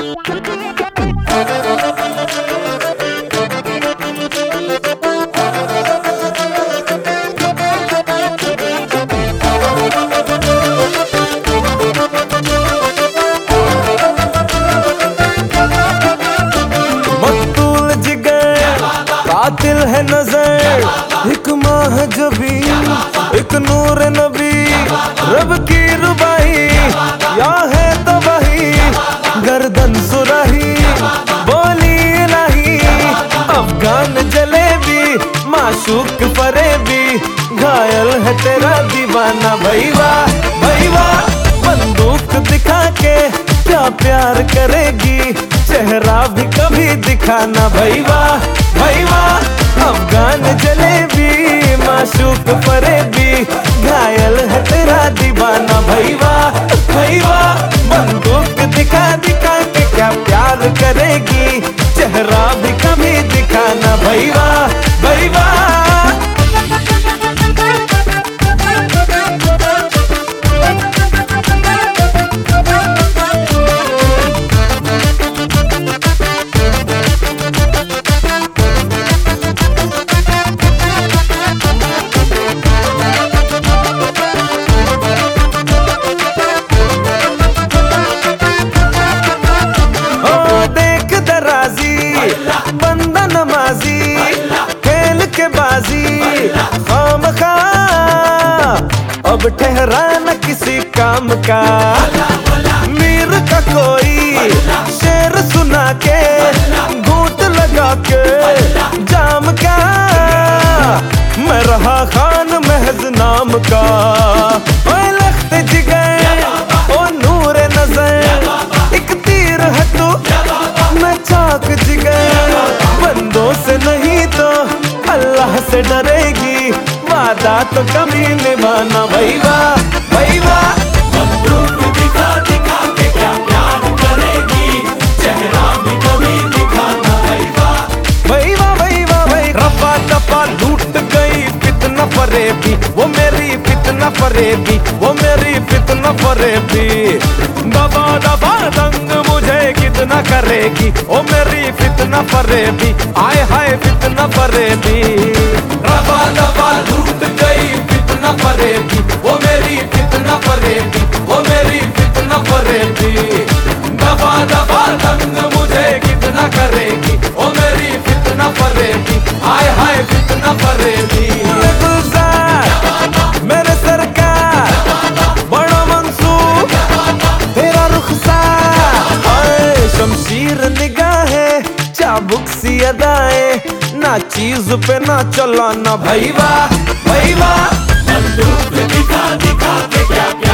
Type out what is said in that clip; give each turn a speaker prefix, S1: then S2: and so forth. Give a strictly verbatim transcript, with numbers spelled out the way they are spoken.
S1: दिल है नजर एक माह जबी एक नूर नबी रब की रुबाई या है तबाही गर्दन सुराही बोली इलाही अफगान जलेबी माशूक फरेबी घायल है तेरा दीवाना भईवा भईवा बंदूक दिखा के क्या प्यार करेगी चेहरा भी कभी दिखाना भईवा भईवा अफगान जलेबी माशूक फरेबी घायल है तेरा दीवाना भईवा भईवा बंदूक दिखा दिखा के क्या प्यार करेगी चेहरा भी कभी दिखाना भईवा भईवा बंदा नमाजी खेल के बाजी खामखा अब ठहरा न किसी काम का मीर का कोई शेर सुना के घूंट लगा के जाम का मैं रहा खान महज नाम का ओए लख्त जिगर ओ नूर नजर एक तीर है तू मैं चाक जिगर बंदों से नहीं तो अल्लाह से डरेगी वादा तो कभी निभाना भईवा भईवा बंदूक दिखा दिखा के क्या प्यार करेगी चेहरा भी कभी दिखाना भईवा भईवा भईवा भई रफा दफा लूट गई फितना फरेबी वो मेरी फितना फरेबी वो मेरी फितना फरेबी दबा दबा दंग मुझे कितना करेगी ओ मेरी फितना फरेबी आए हाय फितना फरेबी रफा दफा लूट गई फितना फरेबी वो मेरी फितना फरेबी वो मेरी फितना फरेबी दफा दफा दंग मुझे कितना करेगी ओ मेरी फितना फरेबी आए हाय फितना फरेबी मेरे सरकार बड़ा मंसूर तेरा रुखसार शमशीर निगाहें चाबुक सी अदाएं ना चीज पे ना चलाना भईवा भईवा बंदूक दिखा दिखा के क्या